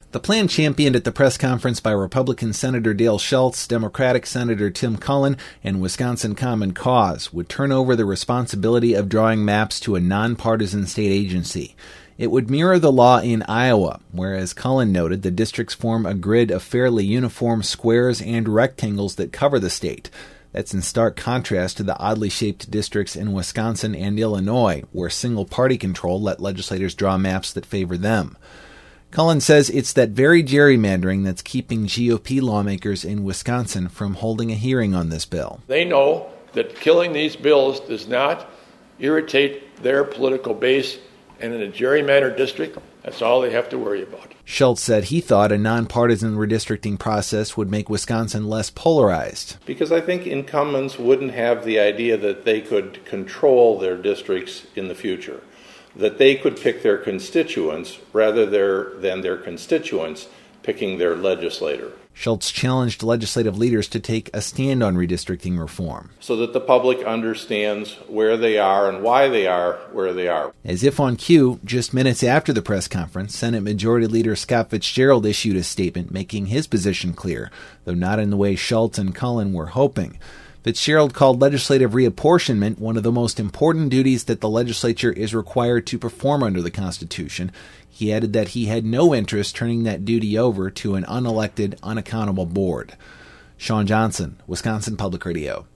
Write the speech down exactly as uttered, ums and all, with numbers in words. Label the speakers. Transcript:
Speaker 1: The plan championed at the press conference by Republican Senator Dale Schultz, Democratic Senator Tim Cullen, and Wisconsin Common Cause would turn over the responsibility of drawing maps to a nonpartisan state agency. It would mirror the law in Iowa, where, as Cullen noted, the districts form a grid of fairly uniform squares and rectangles that cover the state. That's in stark contrast to the oddly shaped districts in Wisconsin and Illinois, where single-party control let legislators draw maps that favor them. Cullen says it's that very gerrymandering that's keeping G O P lawmakers in Wisconsin from holding a hearing on this bill.
Speaker 2: They know that killing these bills does not irritate their political base, and in a gerrymandered district, that's all they have to worry about.
Speaker 1: Schultz said he thought a nonpartisan redistricting process would make Wisconsin less polarized.
Speaker 3: Because I think incumbents wouldn't have the idea that they could control their districts in the future, that they could pick their constituents rather their, than their constituents picking their legislator.
Speaker 1: Schultz challenged legislative leaders to take a stand on redistricting reform,
Speaker 3: so that the public understands where they are and why they are where they are.
Speaker 1: As if on cue, just minutes after the press conference, Senate Majority Leader Scott Fitzgerald issued a statement making his position clear, though not in the way Schultz and Cullen were hoping. Fitzgerald called legislative reapportionment one of the most important duties that the legislature is required to perform under the Constitution. He added that he had no interest turning that duty over to an unelected, unaccountable board. Sean Johnson, Wisconsin Public Radio.